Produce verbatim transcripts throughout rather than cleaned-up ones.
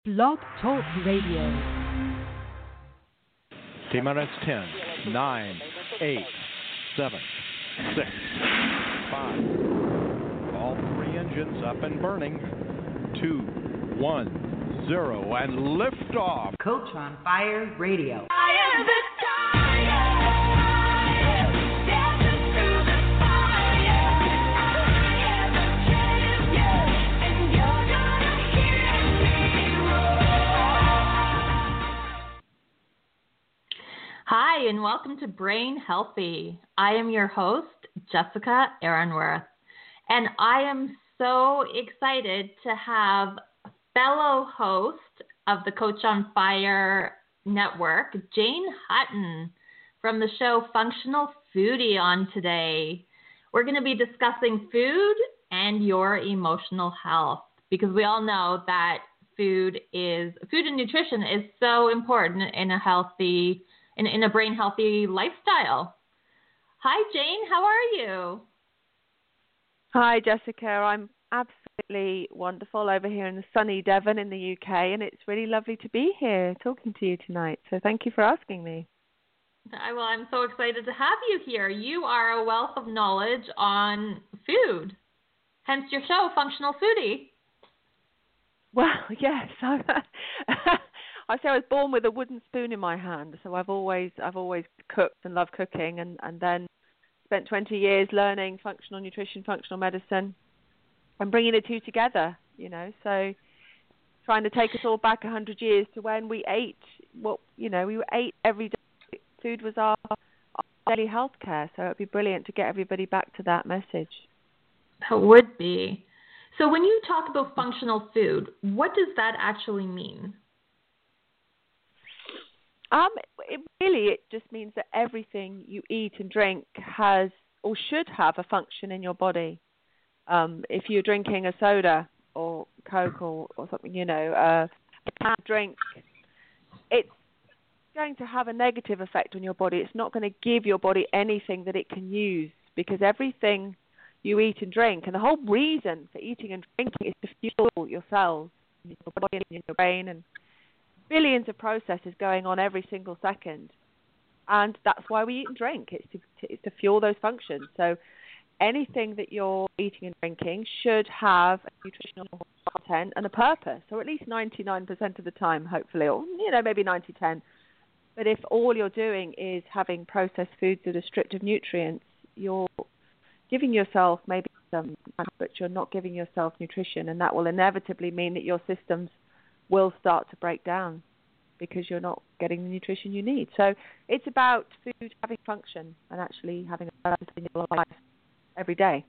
Blog Talk Radio. T-minus ten, nine, eight, seven, six, five. All three engines up and burning. two, one, zero, and liftoff. Coach on Fire Radio. I am the tiger. Hi, and welcome to Brain Healthy. I am your host, Jessica Aaronworth, and I am so excited to have fellow host of the Coach on Fire Network, Jane Hutton, from the show Functional Foodie on today. We're going to be discussing food and your emotional health, because we all know that food is food and nutrition is so important in a healthy In, in a brain healthy lifestyle. Hi, Jane. How are you? Hi, Jessica. I'm absolutely wonderful over here in the sunny Devon in the U K, and it's really lovely to be here talking to you tonight. So thank you for asking me. I, well, I'm so excited to have you here. You are a wealth of knowledge on food, hence your show, Functional Foodie. Well, yes. I say I was born with a wooden spoon in my hand, so I've always I've always cooked and loved cooking, and, and then spent twenty years learning functional nutrition, functional medicine, and bringing the two together, you know, so trying to take us all back one hundred years to when we ate what, you know, we ate every day. Food was our, our daily health care, so it would be brilliant to get everybody back to that message. That would be. So when you talk about functional food, what does that actually mean? Um, it really, it just means that everything you eat and drink has or should have a function in your body. Um, if you're drinking a soda or Coke or, or something, you know, uh, a canned drink, it's going to have a negative effect on your body. It's not going to give your body anything that it can use, because everything you eat and drink, and the whole reason for eating and drinking is to fuel your cells, in your body and in your brain, and billions of processes going on every single second, and that's why we eat and drink. It's to, to, it's to fuel those functions. So anything that you're eating and drinking should have a nutritional content and a purpose, or at least ninety-nine percent of the time, hopefully, or you know, maybe ninety ten. But if all you're doing is having processed foods that are stripped of nutrients, you're giving yourself maybe some, but you're not giving yourself nutrition, and that will inevitably mean that your systems will start to break down because you're not getting the nutrition you need. So it's about food having function and actually having a purpose in your life every day.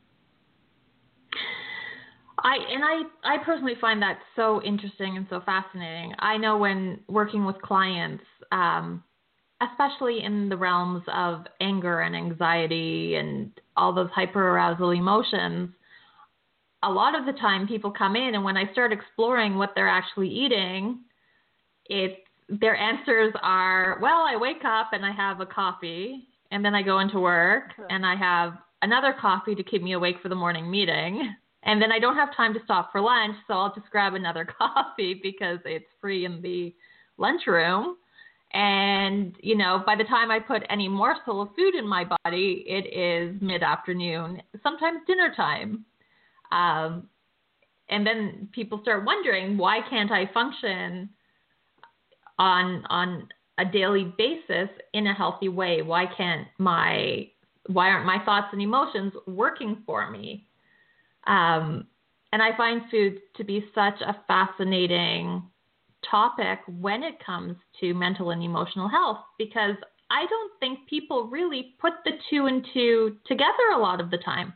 I and I, I personally find that so interesting and so fascinating. I know when working with clients, um, especially in the realms of anger and anxiety and all those hyperarousal emotions, a lot of the time people come in, and when I start exploring what they're actually eating, it's, their answers are, well, I wake up and I have a coffee, and then I go into work and I have another coffee to keep me awake for the morning meeting. And then I don't have time to stop for lunch, so I'll just grab another coffee because it's free in the lunchroom. And, you know, by the time I put any morsel of food in my body, it is mid-afternoon, sometimes dinner time. Um, and then people start wondering, why can't I function on on a daily basis in a healthy way? Why can't my why aren't my thoughts and emotions working for me? Um, and I find food to be such a fascinating topic when it comes to mental and emotional health, because I don't think people really put the two and two together a lot of the time.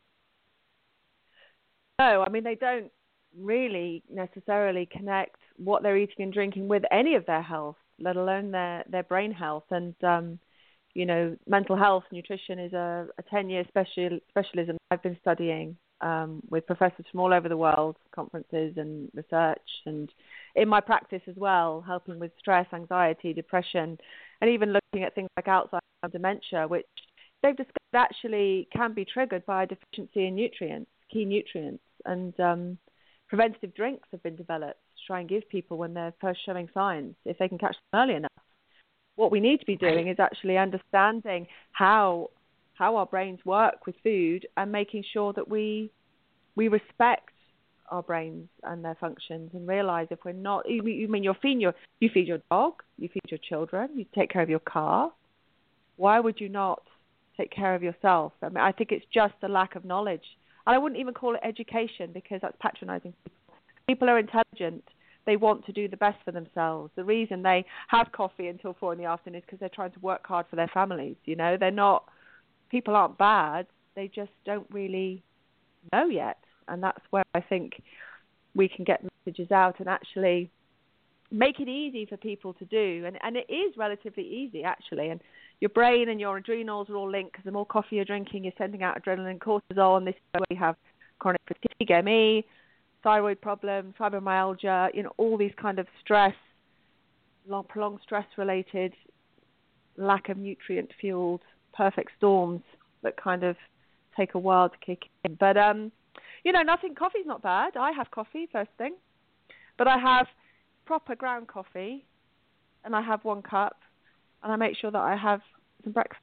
No, I mean, they don't really necessarily connect what they're eating and drinking with any of their health, let alone their, their brain health. And, um, you know, mental health nutrition is a, a ten-year special, specialism I've been studying um, with professors from all over the world, conferences and research, and in my practice as well, helping with stress, anxiety, depression, and even looking at things like Alzheimer's and dementia, which they've discovered actually can be triggered by a deficiency in nutrients, key nutrients. And um, preventative drinks have been developed try and give people when they're first showing signs, if they can catch them early enough. What we need to be doing is actually understanding how how our brains work with food and making sure that we we respect our brains and their functions and realize if we're not, you, you mean you're feeding your, you feed your dog, you feed your children, you take care of your car. Why would you not take care of yourself? I mean, I think it's just a lack of knowledge. And I wouldn't even call it education because that's patronizing people. People are intelligent. They want to do the best for themselves. The reason they have coffee until four in the afternoon is because they're trying to work hard for their families. You know, they're not, people aren't bad. They just don't really know yet. And that's where I think we can get messages out and actually make it easy for people to do. And, and it is relatively easy, actually. And your brain and your adrenals are all linked because the more coffee you're drinking, you're sending out adrenaline, cortisol, and this is where we have chronic fatigue, M E, thyroid problems, fibromyalgia, you know, all these kind of stress, long, prolonged stress-related, lack of nutrient-fueled, perfect storms that kind of take a while to kick in. But, um, you know, nothing, coffee's not bad. I have coffee first thing. But I have proper ground coffee, and I have one cup, and I make sure that I have some breakfast.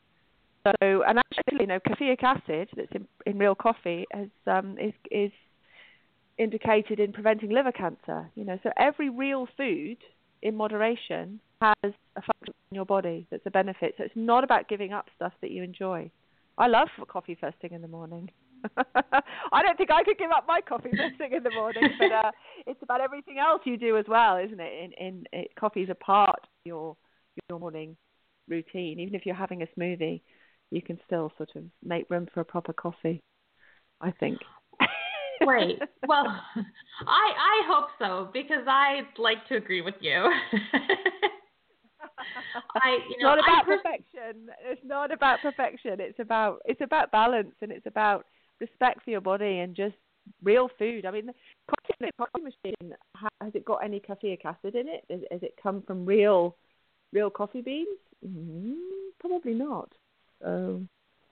So, and actually, you know, caffeic acid that's in, in real coffee has, um, is, is indicated in preventing liver cancer. You know, so every real food in moderation has a function in your body that's a benefit. So it's not about giving up stuff that you enjoy. I love coffee first thing in the morning. I don't think I could give up my coffee first thing in the morning, but uh, it's about everything else you do as well, isn't it? In, in it, coffee is a part of your your morning routine. Even if you're having a smoothie, you can still sort of make room for a proper coffee, I think. Great. Well, I I hope so because I like to agree with you. I, you know, it's not about I pers- perfection. It's not about perfection. It's about it's about balance, and it's about respect for your body and just real food. I mean, the coffee, the coffee machine, has it got any caffeic acid in it? Has, has it come from real, real coffee beans? Mm, probably not. Um.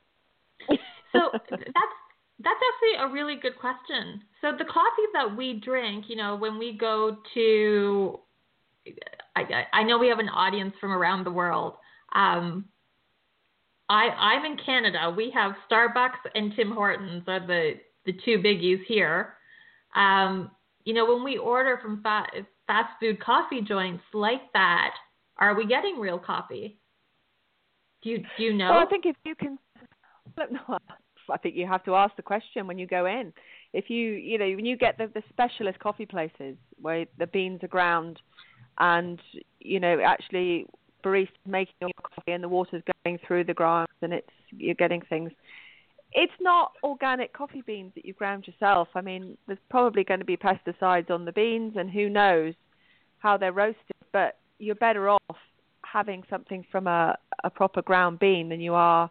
So that's that's actually a really good question. So the coffee that we drink, you know, when we go to, I, I know we have an audience from around the world. Um, I, I'm in Canada. We have Starbucks and Tim Hortons are the, the two biggies here. Um, you know, when we order from fa- fast food coffee joints like that, are we getting real coffee? Do you do you know? Well, I think if you can, no, I think you have to ask the question when you go in. If you, you know, when you get the, the specialist coffee places where the beans are ground and, you know, actually barista making your coffee and the water's going through the grounds and it's you're getting things. It's not organic coffee beans that you've ground yourself. I mean, there's probably going to be pesticides on the beans and who knows how they're roasted, but you're better off having something from a, a proper ground bean than you are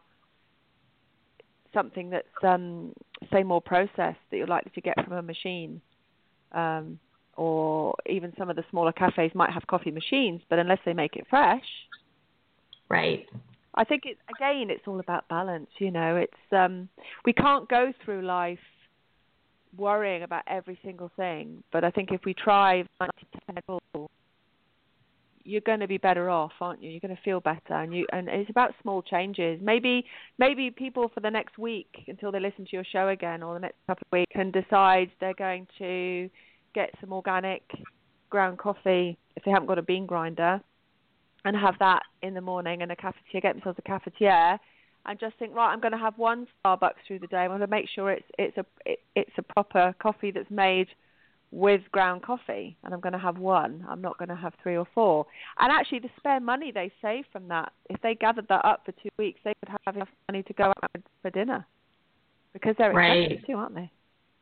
something that's, um, say, more processed that you're likely to get from a machine. Um, or even some of the smaller cafes might have coffee machines, but unless they make it fresh. Right. I think, it, again, it's all about balance, you know. It's um, we can't go through life worrying about every single thing, but I think if we try ninety percent, you're going to be better off, aren't you? You're going to feel better, and you and it's about small changes. Maybe maybe people for the next week, until they listen to your show again, or the next couple of weeks, can decide they're going to get some organic ground coffee if they haven't got a bean grinder, and have that in the morning and a cafetiere, get themselves a cafetiere, and just think, right, I'm going to have one Starbucks through the day. I'm going to make sure it's it's a it, it's a proper coffee that's made with ground coffee, and I'm going to have one. I'm not going to have three or four. And actually, the spare money they save from that, if they gathered that up for two weeks, they would have enough money to go out for dinner, because they're expensive right. too, aren't they?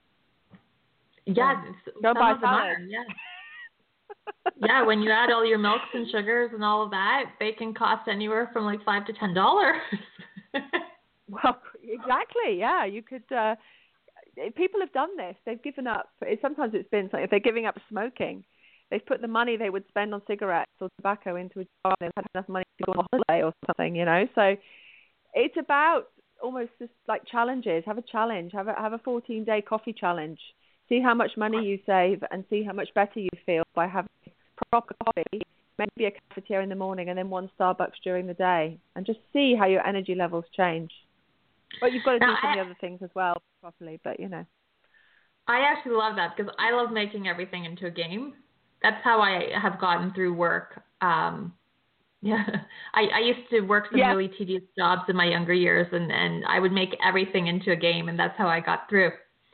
Yeah, Go some buy of them are, salad. yeah. Yeah, when you add all your milks and sugars and all of that, they can cost anywhere from like five to ten dollars. Well, exactly. Yeah, you could. Uh, people have done this. They've given up. Sometimes it's been something. If they're giving up smoking, they've put the money they would spend on cigarettes or tobacco into a jar. They've had enough money to go on holiday or something, you know. So it's about almost just like challenges. Have a challenge. Have a have a fourteen day coffee challenge. See See how much money you save and see how much better you feel by having proper coffee, maybe a cafetiere in the morning and then one Starbucks during the day, and just see how your energy levels change. But you've got to do now, some of I, the other things as well properly, but you know. I actually love that because I love making everything into a game. That's how I have gotten through work. Um, yeah, I, I used to work some yeah. really tedious jobs in my younger years, and, and I would make everything into a game, and that's how I got through.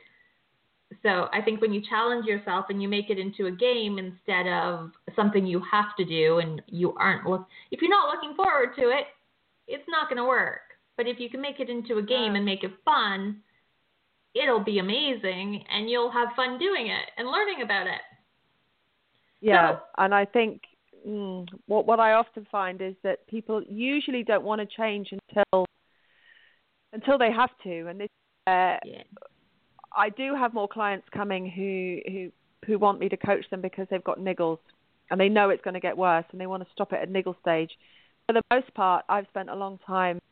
So I think when you challenge yourself and you make it into a game instead of something you have to do, and you aren't look, if you're not looking forward to it, it's not going to work. But if you can make it into a game and make it fun, it'll be amazing, and you'll have fun doing it and learning about it. Yeah, so, and I think mm, what what I often find is that people usually don't want to change until until they have to, and this. Uh, yeah. I do have more clients coming who, who who want me to coach them because they've got niggles and they know it's going to get worse and they want to stop it at niggle stage. For the most part, I've spent a long time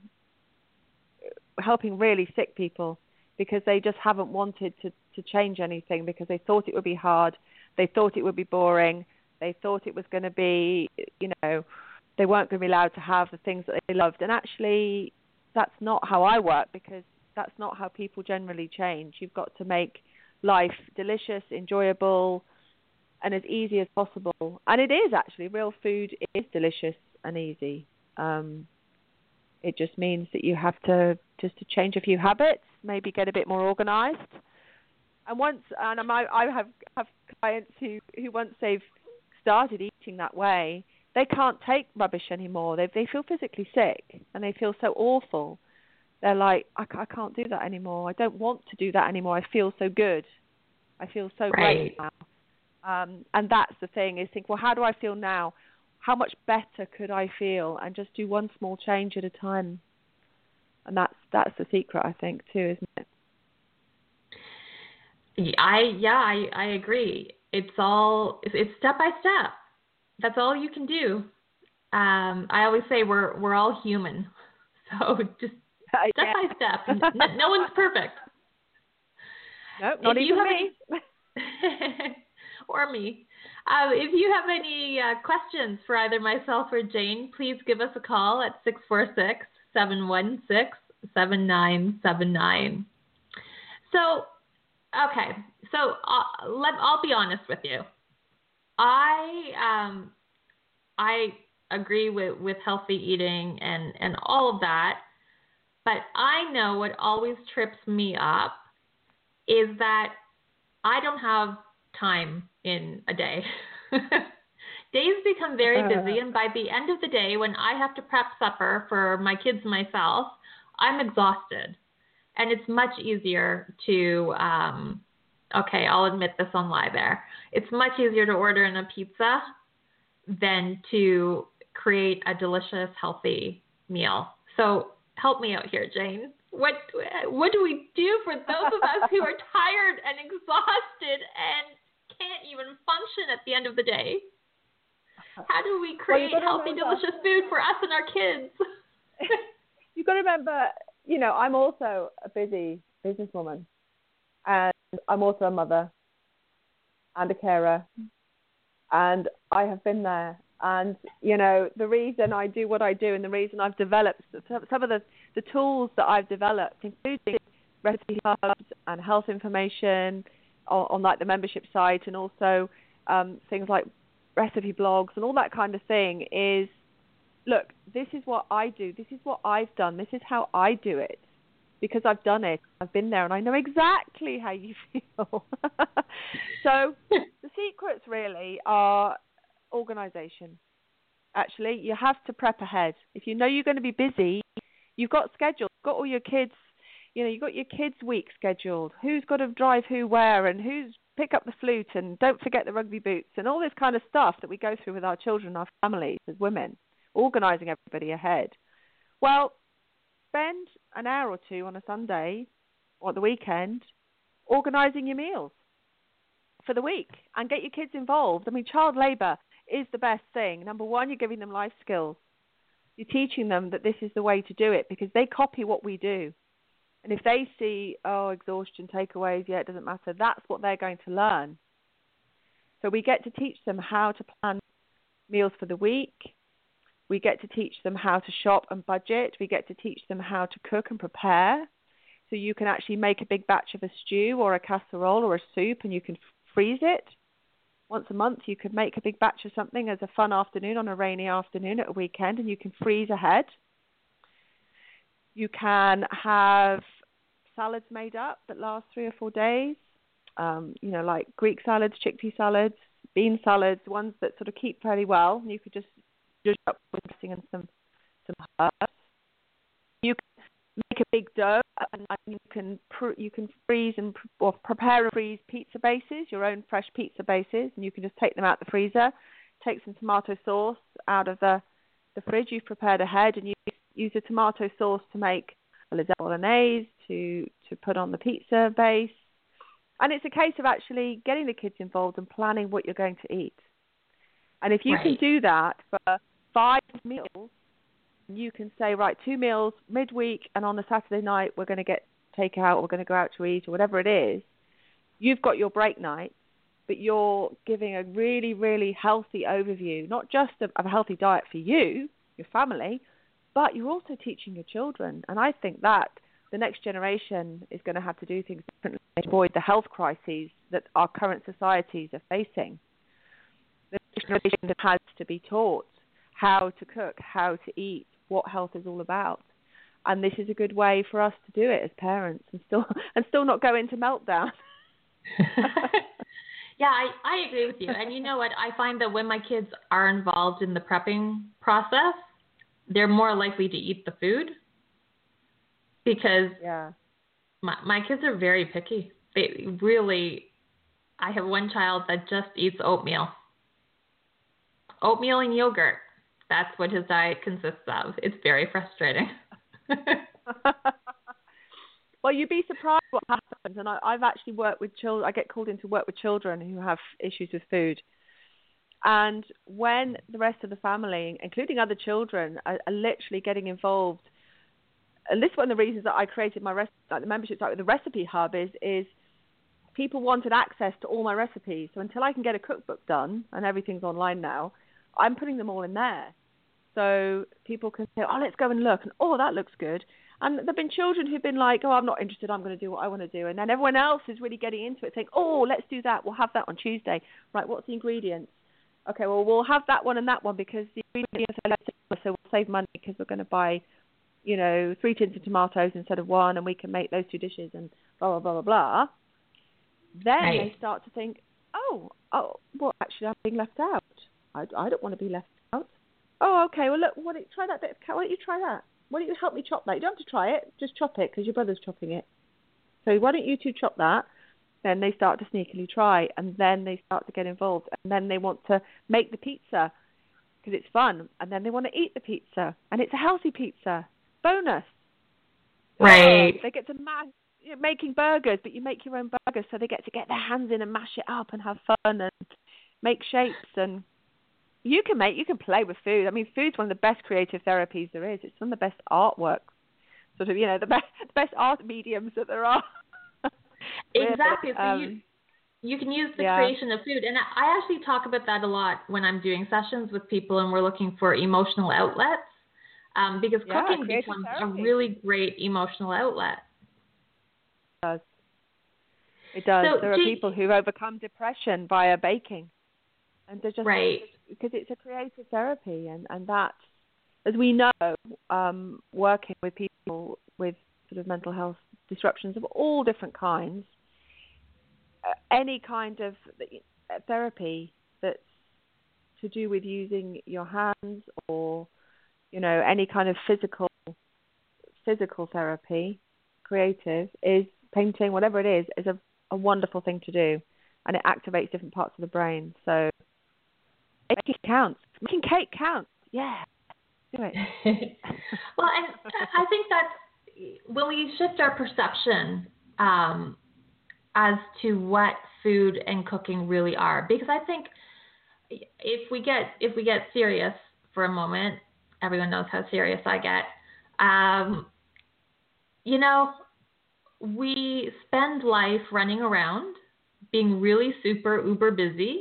helping really sick people because they just haven't wanted to, to change anything because they thought it would be hard. They thought it would be boring. They thought it was going to be, you know, they weren't going to be allowed to have the things that they loved. And actually, that's not how I work because that's not how people generally change. You've got to make life delicious, enjoyable, and as easy as possible. And it is actually, real food is delicious and easy. Um, it just means that you have to just to change a few habits, maybe get a bit more organized. And once, and I, I have, have clients who, who once they've started eating that way, they can't take rubbish anymore. They they feel physically sick and they feel so awful. They're like, I, I can't do that anymore. I don't want to do that anymore. I feel so good. I feel so right. great now. Um, and that's the thing is think, well, how do I feel now? How much better could I feel? And just do one small change at a time. And that's that's the secret, I think, too, isn't it? I yeah, I, I agree. It's all it's step by step. That's all you can do. Um, I always say we're we're all human, so just step yeah. by step. No, no one's perfect. Nope, not if even me. Any... or me. Uh, if you have any uh, questions for either myself or Jane, please give us a call at six four six, seven one six, seven nine seven nine. So, okay. So, uh, let, I'll be honest with you. I um, I agree with, with healthy eating and, and all of that. But I know what always trips me up is that I don't have time in a day. Days become very busy, and by the end of the day, when I have to prep supper for my kids and myself, I'm exhausted. And it's much easier to, um, okay, I'll admit this on live air. It's much easier to order in a pizza than to create a delicious, healthy meal. So help me out here, Jane. What what do we do for those of us who are tired and exhausted and can't even function at the end of the day? How do we create well, healthy, remember, delicious food for us and our kids? You've got to remember, you know, I'm also a busy businesswoman, and I'm also a mother and a carer, and I have been there. And, you know, the reason I do what I do and the reason I've developed some of the, the tools that I've developed, including recipe hubs and health information on, on like the membership site, and also um, things like recipe blogs and all that kind of thing is, look, this is what I do. This is what I've done. This is how I do it because I've done it. I've been there and I know exactly how you feel. So the secrets really are organization. Actually, you have to prep ahead. If you know you're going to be busy, you've got scheduled, you've got all your kids, you know, you've got your kids' week scheduled. Who's got to drive who where, and who's pick up the flute, and don't forget the rugby boots, and all this kind of stuff that we go through with our children, our families as women, organizing everybody ahead. Well, spend an hour or two on a Sunday or the weekend organizing your meals for the week and get your kids involved. I mean, child labor is the best thing. Number one, you're giving them life skills. You're teaching them that this is the way to do it because they copy what we do. And if they see, oh, exhaustion, takeaways, yeah, it doesn't matter, that's what they're going to learn. So we get to teach them how to plan meals for the week. We get to teach them how to shop and budget. We get to teach them how to cook and prepare. So you can actually make a big batch of a stew or a casserole or a soup, and you can freeze it. Once a month, you could make a big batch of something as a fun afternoon on a rainy afternoon at a weekend, and you can freeze ahead. You can have salads made up that last three or four days, um, you know, like Greek salads, chickpea salads, bean salads, ones that sort of keep fairly well. And you could just just up with dressing and some some herbs. You can make a big dough, and you can pr- you can freeze and pr- or prepare and freeze pizza bases, your own fresh pizza bases, and you can just take them out the freezer, take some tomato sauce out of the the fridge you've prepared ahead, and you use the tomato sauce to make a lasagna bolognese, to to put on the pizza base. And it's a case of actually getting the kids involved and planning what you're going to eat. And if you Right. can do that for five meals, you can say, right, two meals midweek, and on a Saturday night we're going to get takeout, we're going to go out to eat, or whatever it is. You've got your break night, but you're giving a really, really healthy overview, not just of, of a healthy diet for you, your family, but you're also teaching your children. And I think that the next generation is going to have to do things differently to avoid the health crises that our current societies are facing. The next generation has to be taught how to cook, how to eat, what health is all about. And this is a good way for us to do it as parents and still and still not go into meltdown. Yeah, I, I agree with you. And you know what? I find that when my kids are involved in the prepping process, they're more likely to eat the food because Yeah. my, my kids are very picky. They really, I have one child that just eats oatmeal. Oatmeal and yogurt. That's what his diet consists of. It's very frustrating. Well, you'd be surprised what happens. And I, I've actually worked with children. I get called in to work with children who have issues with food. And when the rest of the family, including other children, are, are literally getting involved, and this is one of the reasons that I created my rest, like the membership site with the Recipe Hub is, is people wanted access to all my recipes. So until I can get a cookbook done, and everything's online now, I'm putting them all in there. So people can say, oh, let's go and look. And, oh, that looks good. And there have been children who've been like, oh, I'm not interested. I'm going to do what I want to do. And then everyone else is really getting into it, saying, oh, let's do that. We'll have that on Tuesday. Right, what's the ingredients? Okay, well, we'll have that one and that one because the ingredients are less, so we'll save money because we're going to buy, you know, three tins of tomatoes instead of one, and we can make those two dishes and blah, blah, blah, blah, blah. Then Right. they start to think, oh, oh, well, actually, I'm being left out. I, I don't want to be left out. Oh, okay, well, look, why don't you try that bit of carrot? Why don't you try that? Why don't you help me chop that? You don't have to try it. Just chop it because your brother's chopping it. So why don't you two chop that? Then they start to sneakily try, and then they start to get involved, and then they want to make the pizza because it's fun, and then they want to eat the pizza, and it's a healthy pizza. Bonus. Right. They get to mash, you know, making burgers, but you make your own burgers, so they get to get their hands in and mash it up and have fun and make shapes. And you can make, you can play with food. I mean, food's one of the best creative therapies there is. It's one of the best artwork, sort of, you know, the best, the best art mediums that there are. Exactly. So um, you you can use the yeah. creation of food, and I I actually talk about that a lot when I'm doing sessions with people, and we're looking for emotional outlets, um, because Yeah, cooking creative becomes therapy. a really great emotional outlet. It does. It does. So, there are do- people who overcome depression via baking, and they're just Right. because it's a creative therapy, and and that, as we know, um, working with people with sort of mental health disruptions of all different kinds, uh, any kind of therapy that's to do with using your hands, or you know, any kind of physical physical therapy, creative, is painting, whatever it is, is a, a wonderful thing to do, and it activates different parts of the brain. So making counts. Making cake counts. Yeah, do it. Well, and I think that when we shift our perception um, as to what food and cooking really are, because I think if we get if we get serious for a moment, everyone knows how serious I get. Um, you know, we spend life running around, being really super uber busy,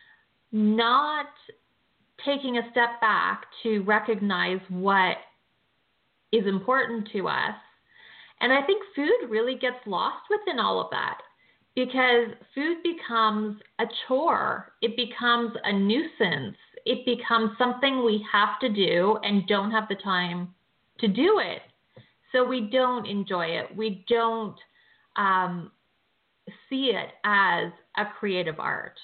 not taking a step back to recognize what is important to us. And I think food really gets lost within all of that, because food becomes a chore. It becomes a nuisance. It becomes something we have to do and don't have the time to do it. So we don't enjoy it. We don't um, see it as a creative art.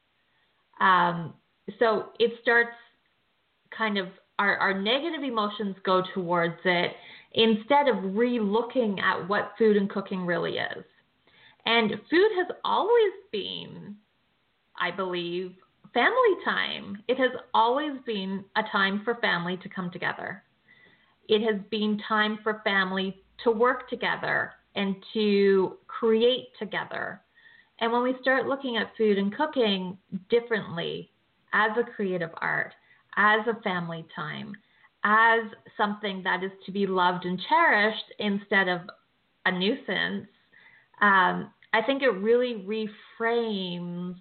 Um, so it starts kind of, our, our negative emotions go towards it instead of re-looking at what food and cooking really is. And food has always been, I believe, family time. It has always been a time for family to come together. It has been time for family to work together and to create together. And when we start looking at food and cooking differently as a creative art, as a family time, as something that is to be loved and cherished instead of a nuisance, um, I think it really reframes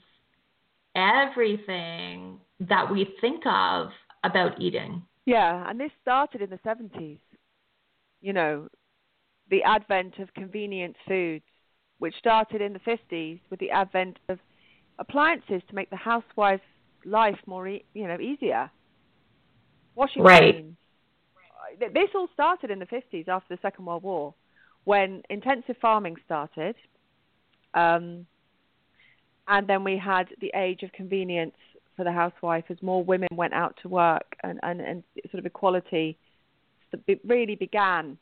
everything that we think of about eating. Yeah, and this started in the seventies. You know, the advent of convenience foods, which started in the fifties with the advent of appliances to make the housewife's life more, e- you know, easier. Washing Right. machines. This all started in the fifties after the Second World War, when intensive farming started. Um, and then we had the age of convenience for the housewife as more women went out to work, and, and, and sort of equality really began.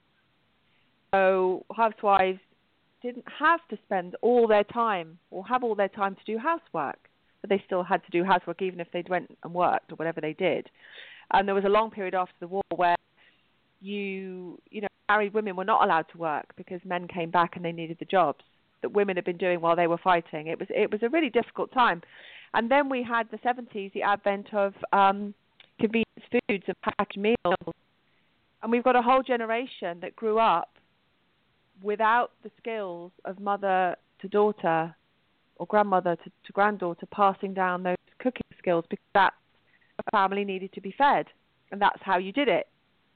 So housewives didn't have to spend all their time or have all their time to do housework, but they still had to do housework even if they went and worked or whatever they did. And there was a long period after the war where you, you know, married women were not allowed to work because men came back and they needed the jobs that women had been doing while they were fighting. It was it was a really difficult time. And then we had the seventies, the advent of um, convenience foods and packaged meals. And we've got a whole generation that grew up without the skills of mother to daughter or grandmother to, to granddaughter passing down those cooking skills, because that's a family needed to be fed. And that's how you did it.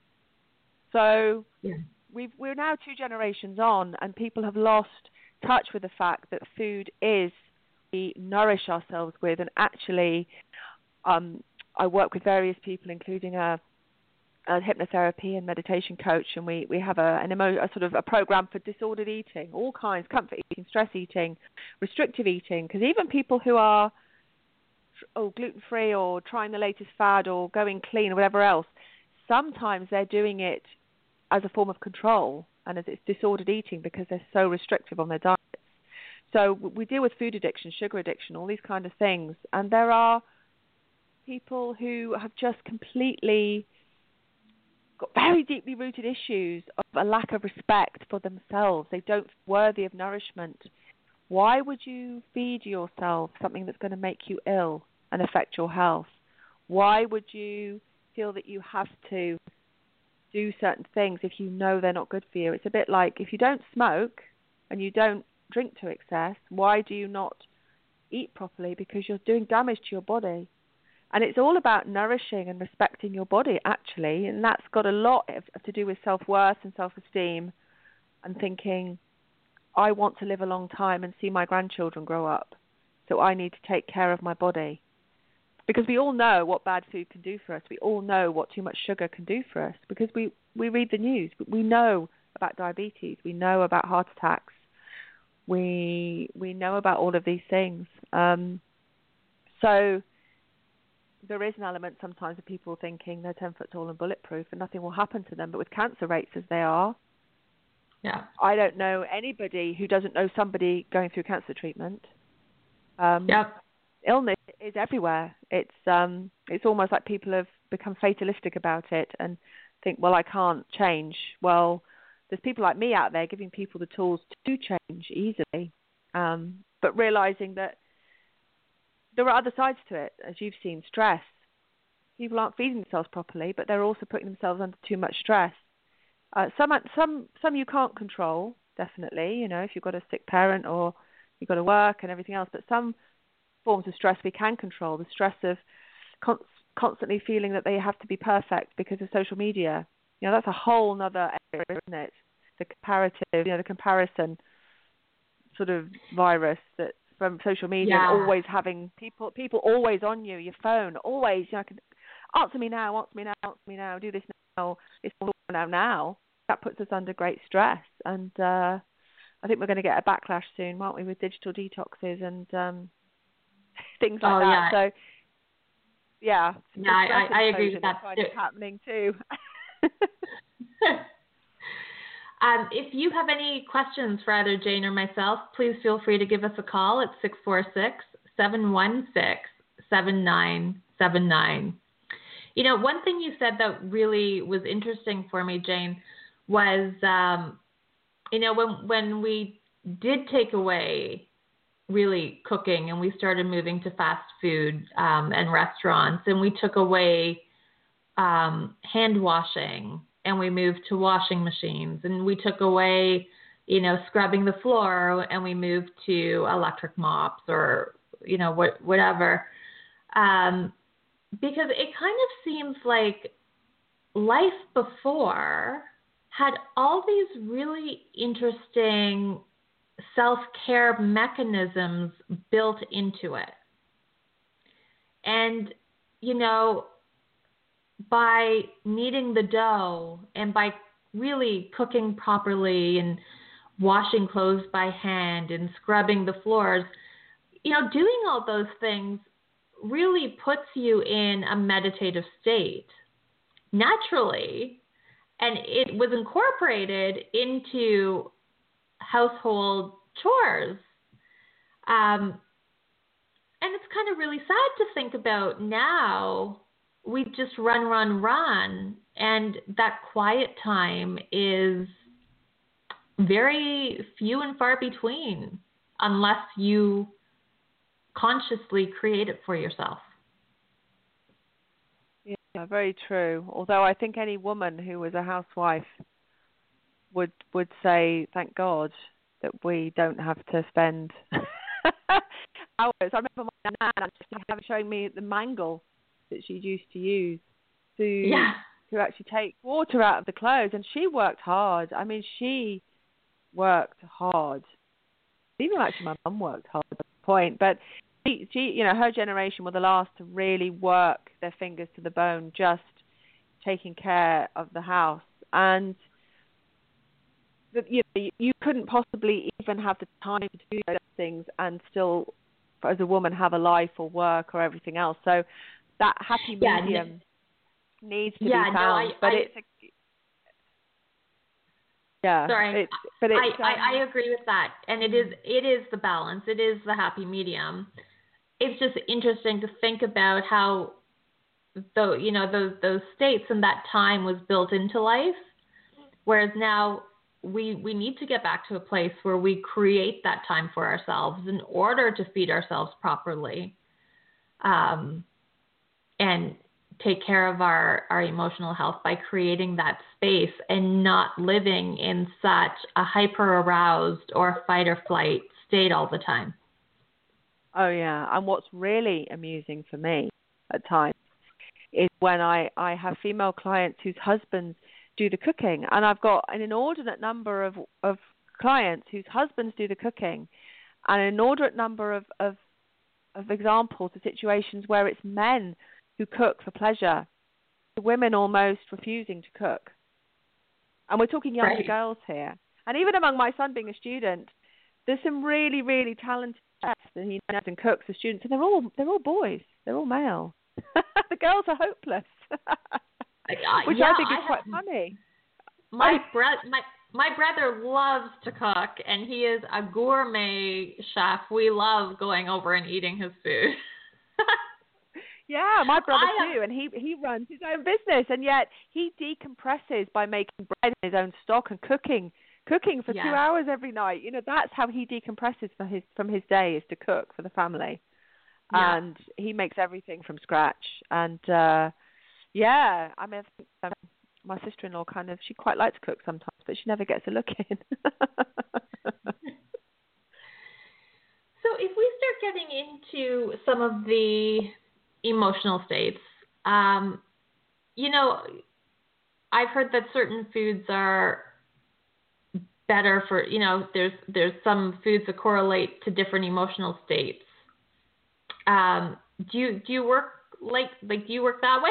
So Yeah. we've, we're now two generations on, and people have lost touch with the fact that food is we nourish ourselves with. And actually, um, I work with various people, including a, a hypnotherapy and meditation coach, and we, we have a, an emo, a sort of a program for disordered eating, all kinds, comfort eating, stress eating, restrictive eating, because even people who are oh, gluten-free or trying the latest fad or going clean or whatever else, sometimes they're doing it as a form of control and as it's disordered eating because they're so restrictive on their diets. So we deal with food addiction, sugar addiction, all these kind of things. And there are people who have just completely got very deeply rooted issues of a lack of respect for themselves. They don't feel worthy of nourishment. Why would you feed yourself something that's going to make you ill and affect your health? Why would you feel that you have to do certain things if you know they're not good for you? It's a bit like if you don't smoke and you don't drink to excess, why do you not eat properly? Because you're doing damage to your body. And it's all about nourishing and respecting your body, actually, and that's got a lot to do with self-worth and self-esteem and thinking, I want to live a long time and see my grandchildren grow up, so I need to take care of my body. Because we all know what bad food can do for us. We all know what too much sugar can do for us because we, we read the news. We know about diabetes. We know about heart attacks. We we know about all of these things. Um, so there is an element sometimes of people thinking they're ten foot tall and bulletproof and nothing will happen to them. But with cancer rates as they are, Yeah. I don't know anybody who doesn't know somebody going through cancer treatment. Um, Yep. Illness is everywhere. It's um, it's almost like people have become fatalistic about it and think, well, I can't change. Well, there's people like me out there giving people the tools to change easily, um, but realizing that there are other sides to it, as you've seen, stress. People aren't feeding themselves properly, but they're also putting themselves under too much stress. Uh, some, some, some you can't control. definitely, you know, if you've got a sick parent or you've got to work and everything else. But some forms of stress we can control. The stress of con- constantly feeling that they have to be perfect because of social media. You know, that's a whole other area, isn't it? The comparative, you know, the comparison sort of virus that from social media, Yeah. and always having people people always on you, your phone, always, you know, can, answer me now, answer me now, answer me now, do this now, it's all now, now. That puts us under great stress. And uh, I think we're going to get a backlash soon, aren't we, with digital detoxes and um, things like Oh, that. yeah. So, yeah. Yeah, I, I, I agree with that. It's happening too. Um, if you have any questions for either Jane or myself, please feel free to give us a call at six four six, seven one six, seven nine seven nine. You know, one thing you said that really was interesting for me, Jane, was, um, you know, when when we did take away really cooking and we started moving to fast food um, and restaurants, and we took away um, hand washing, and we moved to washing machines, and we took away, you know, scrubbing the floor, and we moved to electric mops or, you know, what, whatever. Um, because it kind of seems like life before had all these really interesting self-care mechanisms built into it. And, you know, by kneading the dough and by really cooking properly and washing clothes by hand and scrubbing the floors, you know, doing all those things really puts you in a meditative state naturally. And it was incorporated into household chores. Um, and it's kind of really sad to think about now. We just run, run, run, and that quiet time is very few and far between unless you consciously create it for yourself. Yeah, very true. Although I think any woman who was a housewife would would say, thank God that we don't have to spend hours. I remember my nan just showing me the mangle that she used to use to Yeah. to actually take water out of the clothes, and she worked hard. I mean, she worked hard. Even actually, my mum worked hard at the point, but she, she, you know, her generation were the last to really work their fingers to the bone, just taking care of the house. And the, you know, you couldn't possibly even have the time to do those things and still, as a woman, have a life or work or everything else. So that happy Yeah, medium no, needs to yeah, be no, found. I, but I, it's a, yeah, sorry, it's, but it's, I, um, I, I agree with that, and it is it is the balance. It is the happy medium. It's just interesting to think about how, though you know those those states and that time was built into life, whereas now we we need to get back to a place where we create that time for ourselves in order to feed ourselves properly, um, and take care of our, our emotional health by creating that space and not living in such a hyper aroused or fight or flight state all the time. Oh, yeah. And what's really amusing for me at times is when I, I have female clients whose husbands do the cooking. And I've got an inordinate number of, of clients whose husbands do the cooking, and an inordinate number of, of, of examples of situations where it's men who cook for pleasure, the women almost refusing to cook. And we're talking younger Right. girls here. And even among my son being a student, there's some really, really talented chefs that he knows and cooks as students, and they're all they're all boys. They're all male. The girls are hopeless, which yeah, I think is I quite have, funny. my, bro- my, my brother loves to cook, and he is a gourmet chef. We love going over and eating his food. Yeah, my brother I too, and he he runs his own business, and yet he decompresses by making bread in his own stock and cooking cooking for Yes. two hours every night. You know, that's how he decompresses for his from his day, is to cook for the family. Yeah. And he makes everything from scratch. And uh, yeah, I mean, I think, um, my sister-in-law kind of, she quite likes to cook sometimes, but she never gets a look in. So if we start getting into some of the emotional states, um, you know, I've heard that certain foods are better for, you know, there's there's some foods that correlate to different emotional states. Um, do you do you work like like do you work that way?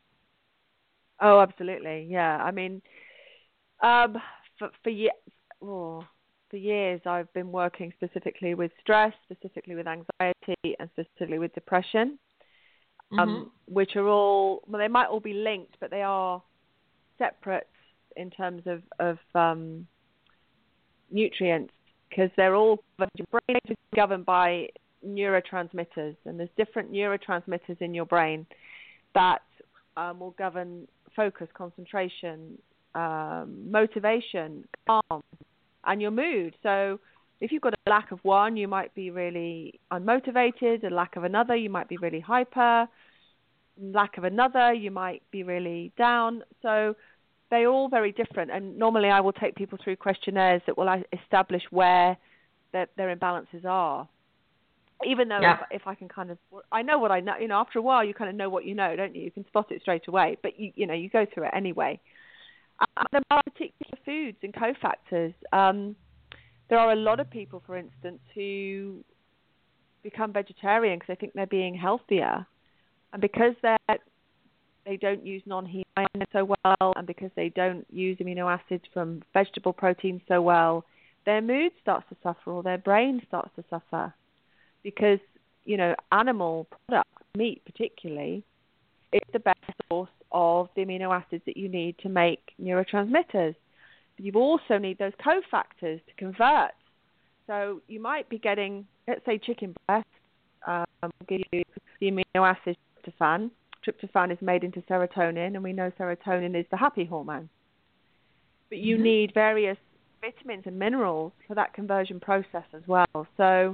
Oh, absolutely. Yeah. I mean, um, for for, ye- oh, for years I've been working specifically with stress, specifically with anxiety, and specifically with depression, um, Mm-hmm. which are all, well, they might all be linked, but they are separate in terms of, of um, nutrients, because they're all, your brain is governed by neurotransmitters, and there's different neurotransmitters in your brain that um, will govern focus, concentration, um, motivation, calm, and your mood. So if you've got a lack of one, you might be really unmotivated. A lack of another, you might be really hyper. Lack of another, you might be really down. So they're all very different. And normally I will take people through questionnaires that will establish where their, their imbalances are. Even though yeah. if, if I can kind of, I know what I know, you know, after a while you kind of know what you know, don't you? You can spot it straight away, but you, you know, you go through it anyway. Uh, there are particular foods and cofactors. Um, there are a lot of people, for instance, who become vegetarian because they think they're being healthier, and because they're they don't use non-heme so well, and because they don't use amino acids from vegetable proteins so well, their mood starts to suffer, or their brain starts to suffer. Because, you know, animal products, meat particularly, is the best source of the amino acids that you need to make neurotransmitters. But you also need those cofactors to convert. So you might be getting, let's say, chicken breast, um, will give you the amino acid tryptophan. Tryptophan is made into serotonin, and we know serotonin is the happy hormone. But you mm-hmm. need various vitamins and minerals for that conversion process as well. So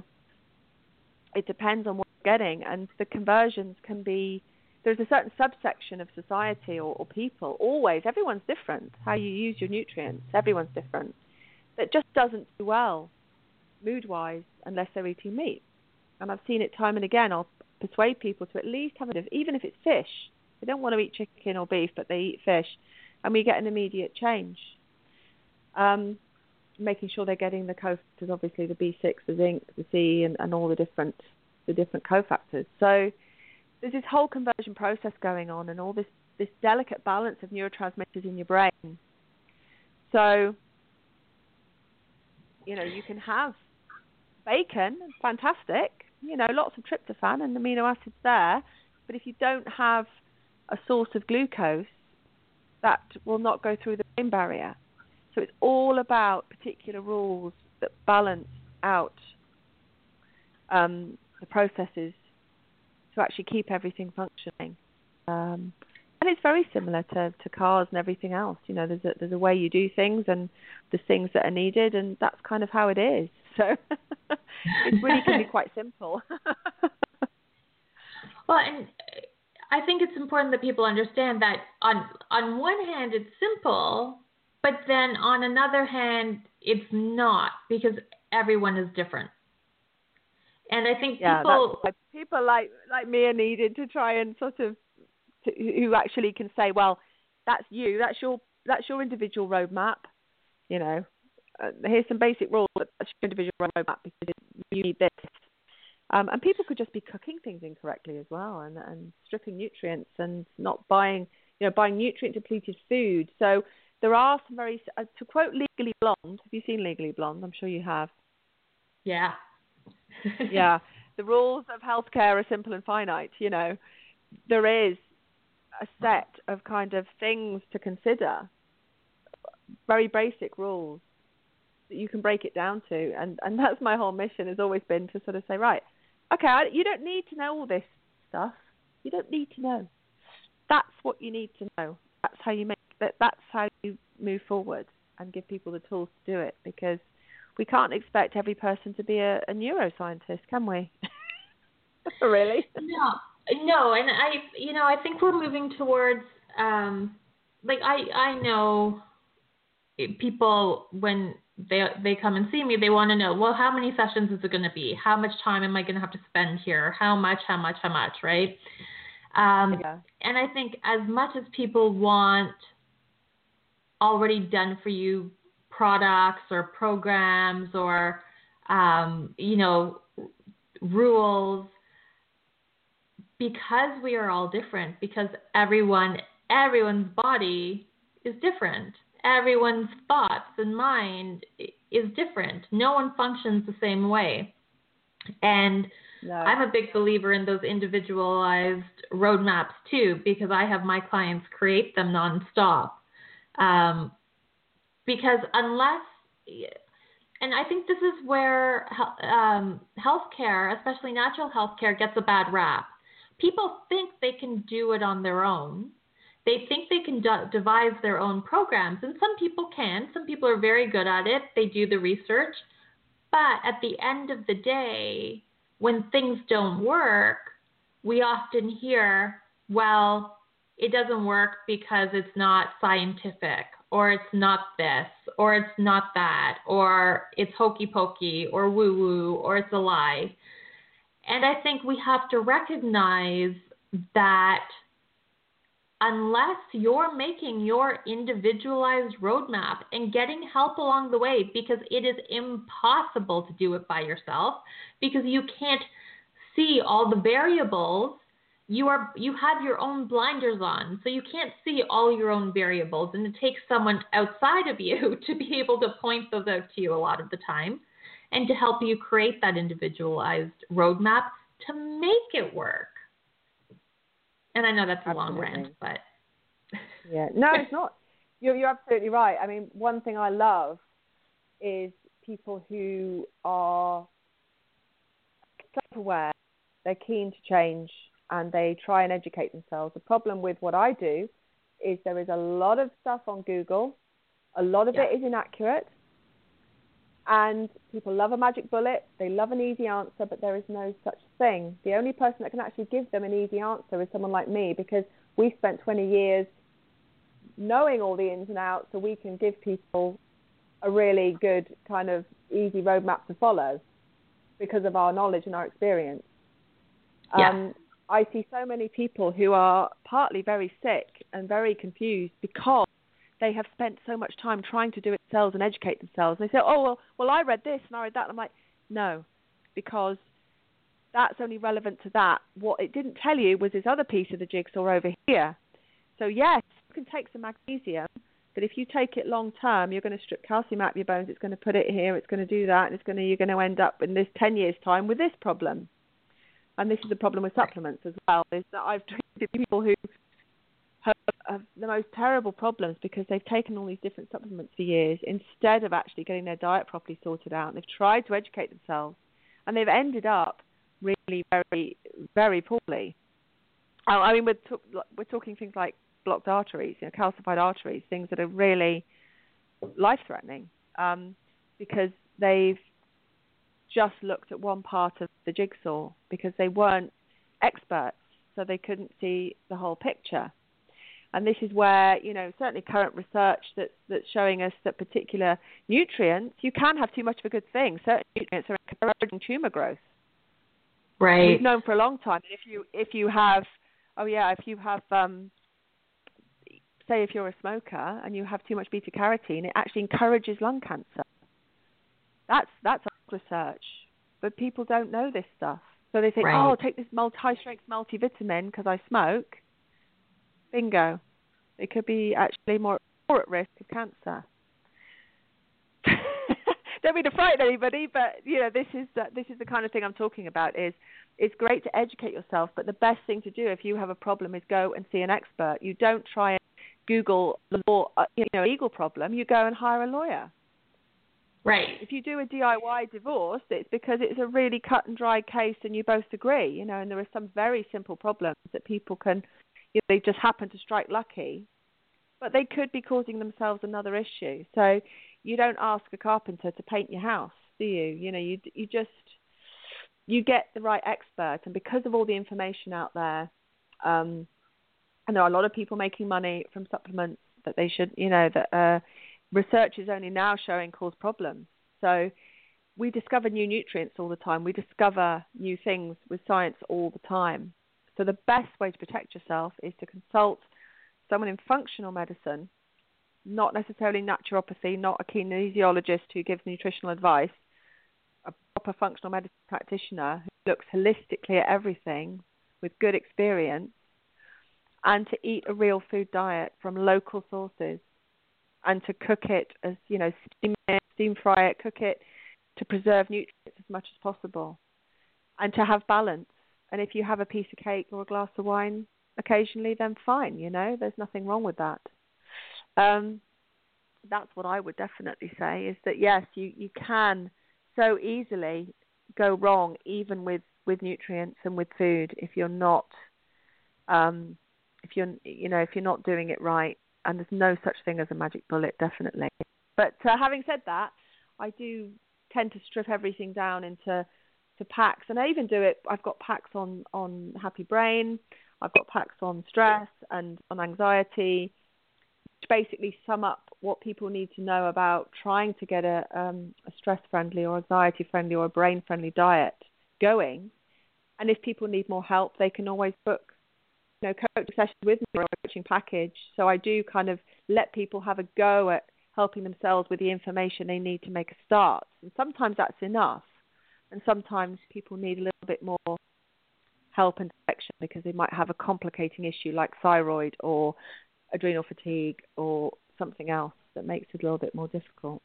it depends on what you're getting, and the conversions can be, there's a certain subsection of society or, or people, always, everyone's different, how you use your nutrients, everyone's different, that just doesn't do well, mood-wise, unless they're eating meat. And I've seen it time and again. I'll persuade people to at least have it, even if it's fish. They don't want to eat chicken or beef, but they eat fish, and we get an immediate change. Um, making sure they're getting the cofactors, obviously the B six, the zinc, the C, and, and all the different the different cofactors. So there's this whole conversion process going on, and all this, this delicate balance of neurotransmitters in your brain. So, you know, you can have bacon, fantastic, you know, lots of tryptophan and amino acids there, but if you don't have a source of glucose, that will not go through the brain barrier. So it's all about particular rules that balance out um, the processes to actually keep everything functioning. Um, and it's very similar to, to cars and everything else. You know, there's a, there's a way you do things, and there's things that are needed, and that's kind of how it is. So it really can be quite simple. Well, and I think it's important that people understand that on on one hand it's simple, but then on another hand, it's not, because everyone is different. And I think yeah, people that's people like like me are needed to try and sort of to, who actually can say, well, that's you, that's your that's your individual roadmap. You know, uh, here's some basic rules, but that's your individual roadmap because you need this. Um, and people could just be cooking things incorrectly as well, and, and stripping nutrients and not buying, you know, buying nutrient depleted food. So there are some very, uh, to quote Legally Blonde, have you seen Legally Blonde? I'm sure you have. Yeah. Yeah. The rules of healthcare are simple and finite, you know. There is a set of kind of things to consider, very basic rules that you can break it down to. And, and that's my whole mission, has always been to sort of say, right, okay, I, you don't need to know all this stuff. You don't need to know. That's what you need to know. That's how you make that. That's how you move forward and give people the tools to do it, because we can't expect every person to be a, a neuroscientist, can we? Really? No, no, and I, you know, I think we're moving towards um, like I I know people when they they come and see me, they want to know, well, how many sessions is it going to be? How much time am I going to have to spend here? How much? How much? How much? Right? Um, Yeah. And I think as much as people want already done for you products or programs or um, you know rules, because we are all different, because everyone everyone's body is different. Everyone's thoughts and mind is different. No one functions the same way. And No. I'm a big believer in those individualized roadmaps too, because I have my clients create them nonstop. Um, because unless, and I think this is where um, healthcare, especially natural healthcare, gets a bad rap. People think they can do it on their own. They think they can de- devise their own programs, and some people can. Some people are very good at it. They do the research. But at the end of the day, when things don't work, we often hear, well, it doesn't work because it's not scientific, or it's not this, or it's not that, or it's hokey pokey, or woo woo, or it's a lie. And I think we have to recognize that unless you're making your individualized roadmap and getting help along the way, because it is impossible to do it by yourself, because you can't see all the variables. You are you have your own blinders on, so you can't see all your own variables, and it takes someone outside of you to be able to point those out to you a lot of the time and to help you create that individualized roadmap to make it work. And I know that's a Absolutely. long rant, but Yeah, no, it's not. You're, you're absolutely right. I mean, one thing I love is people who are self-aware, they're keen to change, and they try and educate themselves. The problem with what I do is there is a lot of stuff on Google. A lot of yeah. it is inaccurate. And people love a magic bullet. They love an easy answer, but there is no such thing. The only person that can actually give them an easy answer is someone like me, because we spent twenty years knowing all the ins and outs, so we can give people a really good kind of easy roadmap to follow because of our knowledge and our experience. Yeah. Um, I see so many people who are partly very sick and very confused because they have spent so much time trying to do it themselves and educate themselves. And they say, oh, well, well, I read this and I read that. And I'm like, no, because that's only relevant to that. What it didn't tell you was this other piece of the jigsaw over here. So, yes, you can take some magnesium, but if you take it long term, you're going to strip calcium out of your bones. It's going to put it here. It's going to do that. And it's going to, you're going to end up in this ten years' time with this problem. And this is the problem with supplements as well, is that I've treated people who have, have the most terrible problems because they've taken all these different supplements for years instead of actually getting their diet properly sorted out. And they've tried to educate themselves, and they've ended up really very, very poorly. I mean, we're, t- we're talking things like blocked arteries, you know, calcified arteries, things that are really life-threatening um, because they've just looked at one part of the jigsaw because they weren't experts, so they couldn't see the whole picture. And this is where, you know, certainly current research that's, that's showing us that particular nutrients, you can have too much of a good thing. Certain nutrients are encouraging tumor growth. Right. We've known for a long time that if you if you have, oh yeah, if you have, um, say if you're a smoker and you have too much beta carotene, it actually encourages lung cancer. That's that's research, but people don't know this stuff. So they think, right. oh, I'll take this multi, high-strength multivitamin because I smoke. Bingo. It could be actually more, more at risk of cancer. Don't mean to frighten anybody, but you know, this is the, this is the kind of thing I'm talking about. Is it's great to educate yourself, but the best thing to do if you have a problem is go and see an expert. You don't try and Google the law, you know, legal problem. You go and hire a lawyer. Right. If you do a D I Y divorce, it's because it's a really cut and dry case, and you both agree. You know, and there are some very simple problems that people can, you know, they just happen to strike lucky, but they could be causing themselves another issue. So you don't ask a carpenter to paint your house, do you? You know, you you just, you get the right expert. And because of all the information out there, um, and there are a lot of people making money from supplements, that they should, you know, that uh, research is only now showing cause problems. So we discover new nutrients all the time. We discover new things with science all the time. So the best way to protect yourself is to consult someone in functional medicine, not necessarily naturopathy, not a kinesiologist who gives nutritional advice, a proper functional medicine practitioner who looks holistically at everything with good experience, and to eat a real food diet from local sources, and to cook it as, you know, steam it, steam fry it, cook it to preserve nutrients as much as possible, and to have balance. And if you have a piece of cake or a glass of wine occasionally, then fine, you know, there's nothing wrong with that. Um, that's what I would definitely say, is that, yes, you, you can so easily go wrong even with, with nutrients and with food if you're not, um, if you're, you know, if you're not doing it right. And there's no such thing as a magic bullet, definitely. But uh, having said that, I do tend to strip everything down into to packs, and I even do it. I've got packs on, on Happy Brain. I've got packs on stress and on anxiety, which basically sum up what people need to know about trying to get a, um, a stress-friendly or anxiety-friendly or a brain-friendly diet going. And if people need more help, they can always book, you know, coaching sessions with me or a coaching package. So I do kind of let people have a go at helping themselves with the information they need to make a start. And sometimes that's enough. And sometimes people need a little bit more help and direction because they might have a complicating issue like thyroid or adrenal fatigue or something else that makes it a little bit more difficult.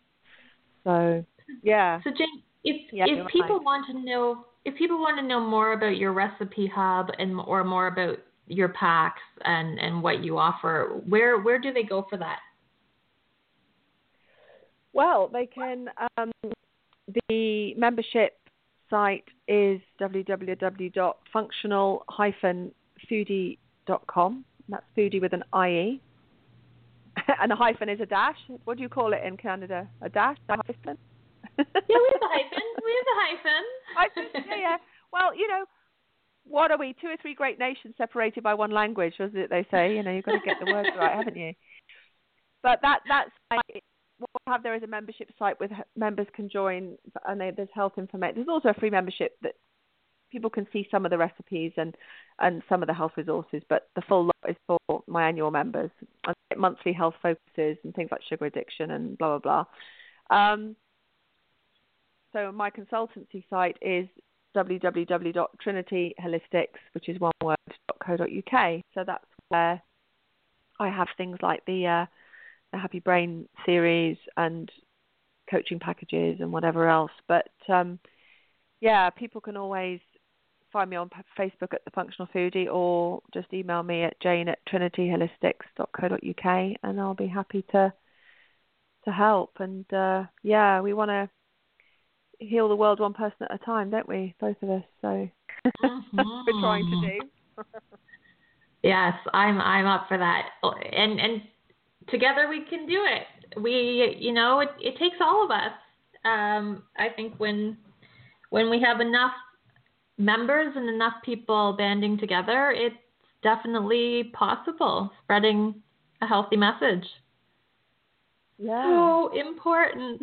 So, yeah. So, Jane, if yeah, if people right. want to know if people want to know more about your recipe hub and or more about your packs and, and what you offer, where where do they go for that? Well, they can. Um, the membership site is w w w dot functional dash foodie dot com. That's foodie with an I E. And a hyphen is a dash. What do you call it in Canada? A dash? A hyphen? Yeah, we have a hyphen. We have a hyphen. Hyphen? Yeah, yeah. Well, you know, what are we? Two or three great nations separated by one language, was it they say? You know, you've got to get the words right, haven't you? But that that's like, what we have there is a membership site with members can join, and they, there's health information. There's also a free membership that people can see some of the recipes and, and some of the health resources, but the full lot is for my annual members. I get monthly health focuses and things like sugar addiction and blah, blah, blah. Um, so my consultancy site is w w w dot trinity holistics, which is one word, .co.uk. So that's where I have things like the... Uh, the Happy Brain series and coaching packages and whatever else. But, um, yeah, people can always find me on Facebook at The Functional Foodie or just email me at jane at trinity holistics dot co dot uk and I'll be happy to to help. And, uh, yeah, we want to heal the world one person at a time, don't we, both of us? So Mm-hmm. that's what we're trying to do. Yes, I'm I'm up for that. And and together we can do it. We, you know, it, it takes all of us. Um, I think when when we have enough members and enough people banding together, it's definitely possible, spreading a healthy message. Yeah. So important.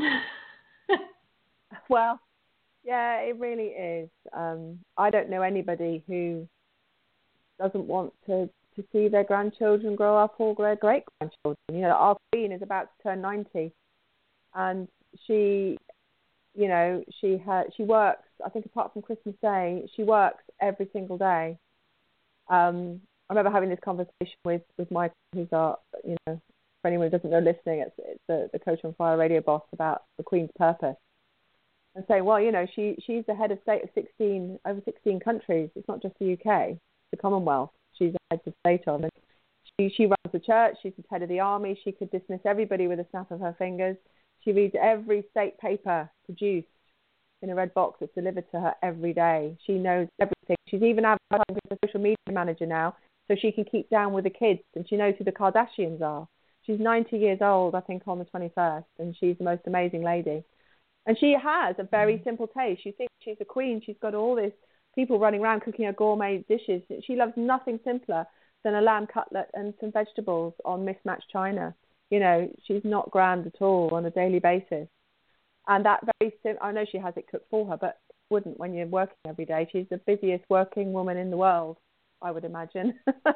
Well, yeah, it really is. Um, I don't know anybody who doesn't want to to see their grandchildren grow up or their great-grandchildren. You know, our queen is about to turn ninety, and she, you know, she ha- she works, I think apart from Christmas Day, she works every single day. Um, I remember having this conversation with, with Michael, who's our, you know, for anyone who doesn't know listening, it's, it's the, the Coach on Fire radio boss, about the Queen's purpose. And saying, well, you know, she she's the head of state of sixteen, over sixteen countries. It's not just the U K, it's the Commonwealth. She's the head of state of, and she, she runs the church. She's the head of the army. She could dismiss everybody with a snap of her fingers. She reads every state paper produced in a red box that's delivered to her every day. She knows everything. She's even advertising as a social media manager now, so she can keep down with the kids, and she knows who the Kardashians are. She's ninety years old, I think, on the twenty-first, and she's the most amazing lady. And she has a very simple taste. You think she's a queen. She's got all this people running around cooking her gourmet dishes. She loves nothing simpler than a lamb cutlet and some vegetables on mismatched china. You know, she's not grand at all on a daily basis. And that very sim- I know she has it cooked for her, but wouldn't when you're working every day. She's the busiest working woman in the world, I would imagine.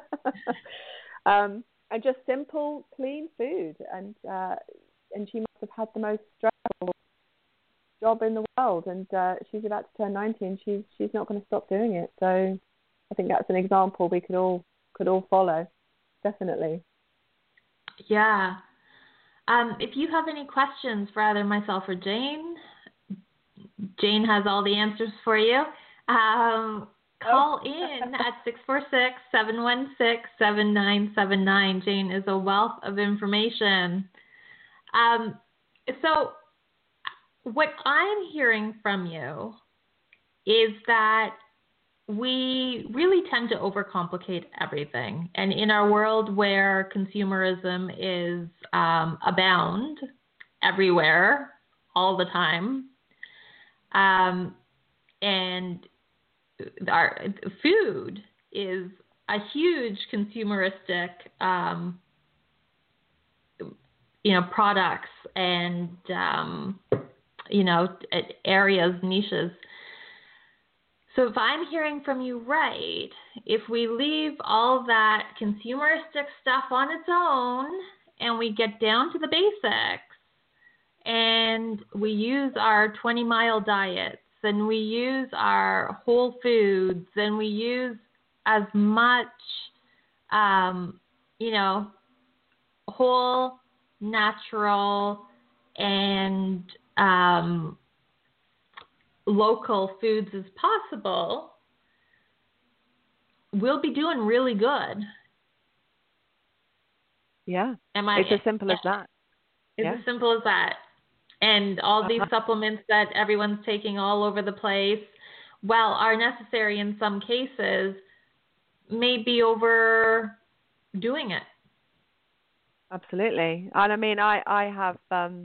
um, and just simple, clean food. And uh, and she must have had the most stressful job in the world. And uh, she's about to turn ninety, and she's she's not going to stop doing it. So I think that's an example we could all could all follow, definitely. Yeah. Um, if you have any questions for either myself or Jane, Jane has all the answers for you. Um, call Oh. in at six four six, seven one six, seven nine seven nine. Jane is a wealth of information. Um, so what I'm hearing from you is that we really tend to overcomplicate everything. And in our world where consumerism is um, abound everywhere, all the time, um, and our food is a huge consumeristic, um, you know, products and, um, you know, areas, niches. So if I'm hearing from you right, if we leave all that consumeristic stuff on its own and we get down to the basics and we use our twenty mile diets and we use our whole foods and we use as much, um, you know, whole, natural, and um, local foods as possible, we'll be doing really good. Yeah. Am I, it's as simple as that. It's yeah. as simple as that. And all these Uh-huh. supplements that everyone's taking all over the place, while are necessary in some cases, may be overdoing it. Absolutely. And I mean, I, I have um,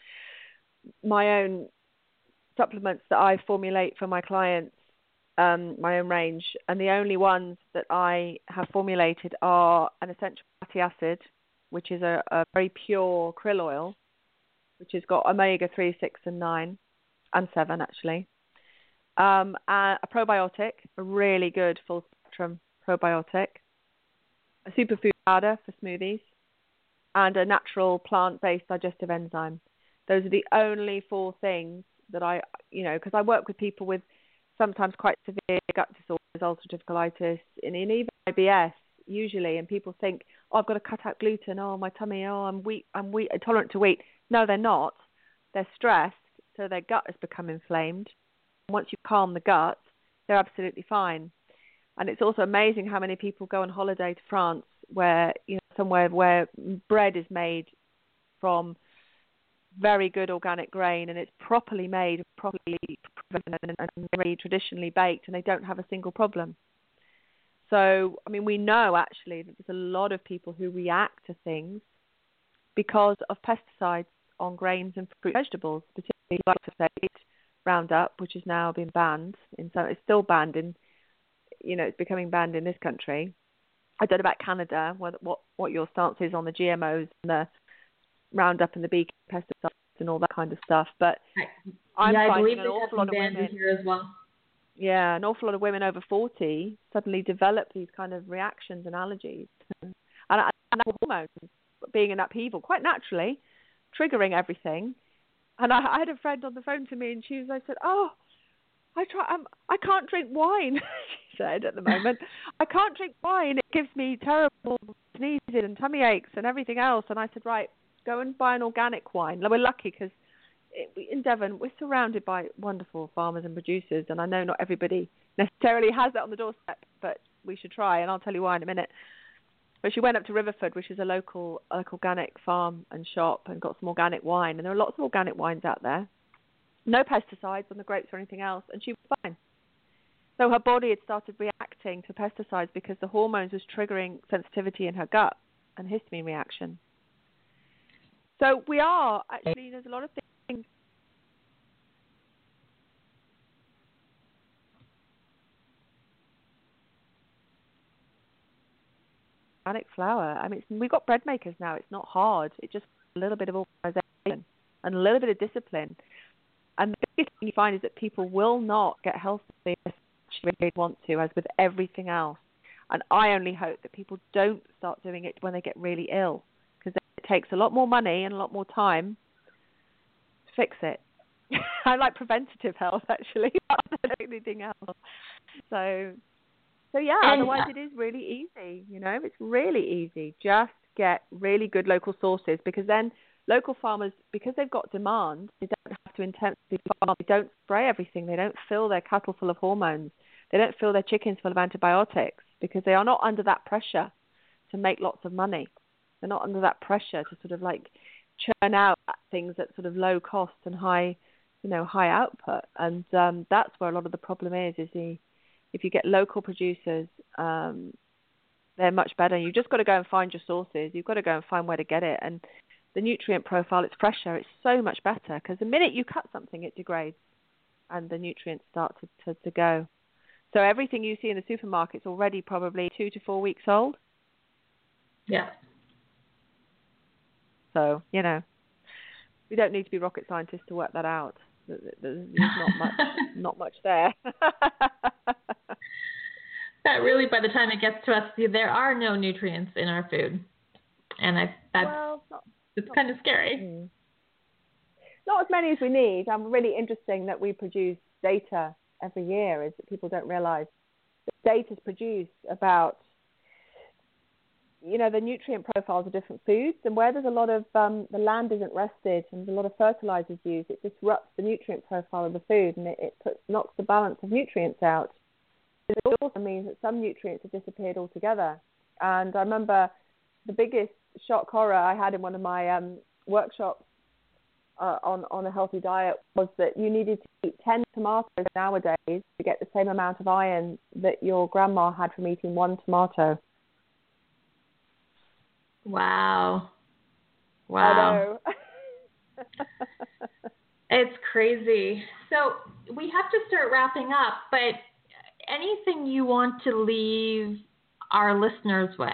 my own supplements that I formulate for my clients, um, my own range, and the only ones that I have formulated are an essential fatty acid, which is a, a very pure krill oil, which has got omega three, six, and nine, and seven actually. Um, a, a probiotic, a really good full spectrum probiotic, a superfood powder for smoothies, and a natural plant-based digestive enzyme. Those are the only four things that I, you know, because I work with people with sometimes quite severe gut disorders, ulcerative colitis, and even I B S usually, and people think, oh, I've got to cut out gluten, oh, my tummy, oh, I'm wheat, I'm wheat, intolerant to wheat. No, they're not. They're stressed, so their gut has become inflamed. Once you calm the gut, they're absolutely fine. And it's also amazing how many people go on holiday to France, where, you know, somewhere where bread is made from very good organic grain, and it's properly made, properly and, and very traditionally baked, and they don't have a single problem. So, I mean, we know actually that there's a lot of people who react to things because of pesticides on grains and fruit and vegetables, particularly glyphosate, Roundup, which has now been banned. In so it's still banned in, you know, it's becoming banned in this country. I don't know about Canada, what what, what your stance is on the G M Os and the Roundup and the bee pesticides and all that kind of stuff, but I'm yeah, I finding believe an they awful have lot of banned women here as well. Yeah, an awful lot of women over forty suddenly develop these kind of reactions and allergies. And, and hormones being in upheaval quite naturally, triggering everything. And I, I had a friend on the phone to me, and she was, I said, oh, I try, um, I can't drink wine, she said at the moment. I can't drink wine. It gives me terrible sneezes and tummy aches and everything else. And I said, right, go and buy an organic wine. We're lucky because in Devon, we're surrounded by wonderful farmers and producers, and I know not everybody necessarily has that on the doorstep, but we should try, and I'll tell you why in a minute. But she went up to Riverford, which is a local like organic farm and shop, and got some organic wine, and there are lots of organic wines out there. No pesticides on the grapes or anything else, and she was fine. So her body had started reacting to pesticides because the hormones was triggering sensitivity in her gut and histamine reaction. So we are, actually, there's a lot of things. organic flour. I mean, it's, we've got bread makers now. It's not hard. It's just a little bit of organization and a little bit of discipline. And the biggest thing you find is that people will not get healthy as they want to, as with everything else. And I only hope that people don't start doing it when they get really ill, because it takes a lot more money and a lot more time to fix it. I like preventative health, actually, rather than anything else. So, so yeah, And, otherwise uh, it is really easy, you know. It's really easy. Just get really good local sources, because then local farmers, because they've got demand, they don't have to intensively farm. They don't spray everything. They don't fill their cattle full of hormones. They don't fill their chickens full of antibiotics, because they are not under that pressure to make lots of money. They're not under that pressure to sort of like churn out things at sort of low cost and high, you know, high output. And um, that's where a lot of the problem is, is the, if you get local producers, um, they're much better. You've just got to go and find your sources. You've got to go and find where to get it. And the nutrient profile, it's fresher. It's so much better, because the minute you cut something, it degrades and the nutrients start to, to, to go. So everything you see in the supermarket's already probably two to four weeks old. Yeah. So, you know, we don't need to be rocket scientists to work that out. There's not much, not much there. That really, by the time it gets to us, there are no nutrients in our food, and I that's well, not, it's not, kind of scary. mm. Not as many as we need. I'm really interesting that we produce data every year, is that people don't realise that data is produced about, you know, the nutrient profiles of different foods, and where there's a lot of, um, the land isn't rested and there's a lot of fertilizers used, it disrupts the nutrient profile of the food, and it, it puts, knocks the balance of nutrients out. It also means that some nutrients have disappeared altogether. And I remember the biggest shock horror I had in one of my um, workshops uh, on, on a healthy diet was that you needed to eat ten tomatoes nowadays to get the same amount of iron that your grandma had from eating one tomato. Wow. Wow. I know. It's crazy. So we have to start wrapping up, but anything you want to leave our listeners with?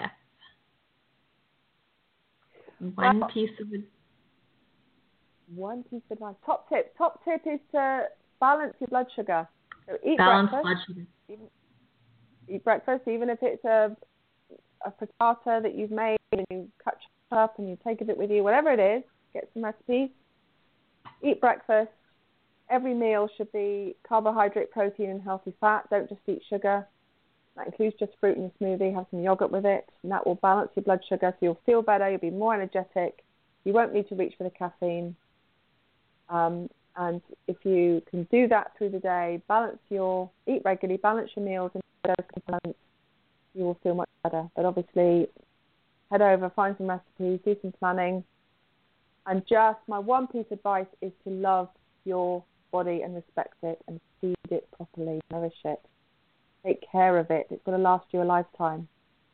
One well, piece of it. One piece of advice. Top tip. Top tip is to balance your blood sugar. So eat Balance breakfast. blood sugar. Even, eat breakfast, even if it's a a frittata that you've made and you cut up and you take a bit with you, whatever it is, get some recipes. Eat breakfast. Every meal should be carbohydrate, protein, and healthy fat. Don't just eat sugar. That includes just fruit in your smoothie. Have some yogurt with it, and that will balance your blood sugar, so you'll feel better. You'll be more energetic. You won't need to reach for the caffeine. Um, and if you can do that through the day, balance your, eat regularly, balance your meals, and those components, you will feel much better. But obviously, head over, find some recipes, do some planning. And just my one piece of advice is to love your body and respect it and feed it properly, nourish it. Take care of it. It's going to last you a lifetime.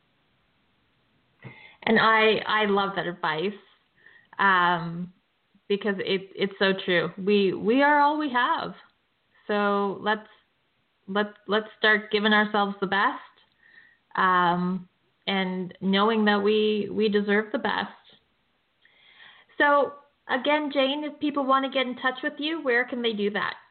And I, I love that advice um, because it, it's so true. We we are all we have. So let's let's let's start giving ourselves the best, um, and knowing that we we deserve the best. So again, Jane, if people want to get in touch with you, where can they do that?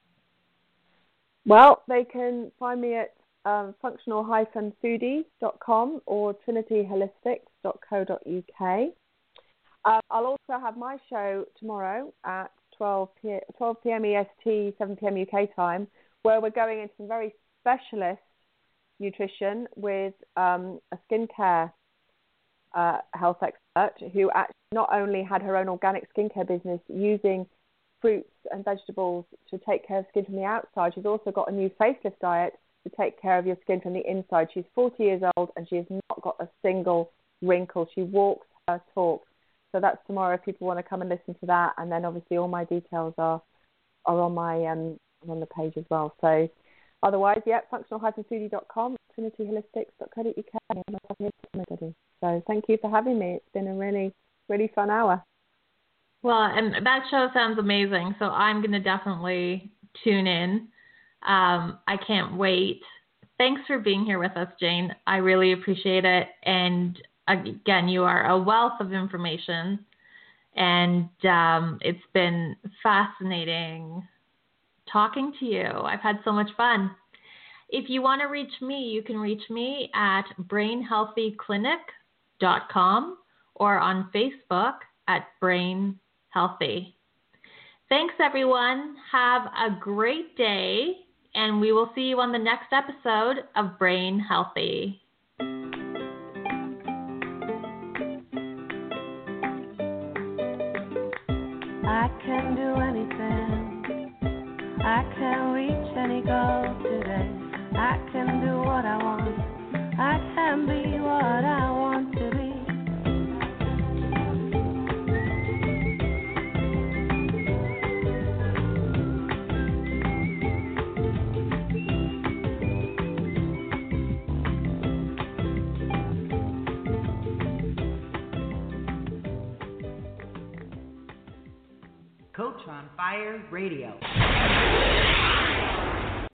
Well, they can find me at um, functional dash foodie dot com or trinity holistics dot co dot uk. Uh, I'll also have my show tomorrow at twelve p.m. E S T, seven p.m. U K time, where we're going into some very specialist nutrition with um, a skincare uh, health expert who actually not only had her own organic skincare business using fruits and vegetables to take care of skin from the outside. She's also got a new facelift diet to take care of your skin from the inside. She's forty years old and she has not got a single wrinkle. She walks her talk. So that's tomorrow if people want to come and listen to that. And then obviously all my details are are on my um on the page as well. So otherwise, yeah, functional dash foodie dot com, trinity holistics dot co dot uk. So thank you for having me. It's been a really, really fun hour. Well, and that show sounds amazing, so I'm going to definitely tune in. Um, I can't wait. thanks for being here with us, Jane. I really appreciate it. And again, you are a wealth of information, and um, it's been fascinating talking to you. I've had so much fun. If you want to reach me, you can reach me at brain healthy clinic dot com or on Facebook at Brain Healthy. Thanks, everyone. Have a great day, and we will see you on the next episode of Brain Healthy. I can do anything. I can reach any goal today. I can do what I want. I can be what I want to be. Coach on Fire Radio.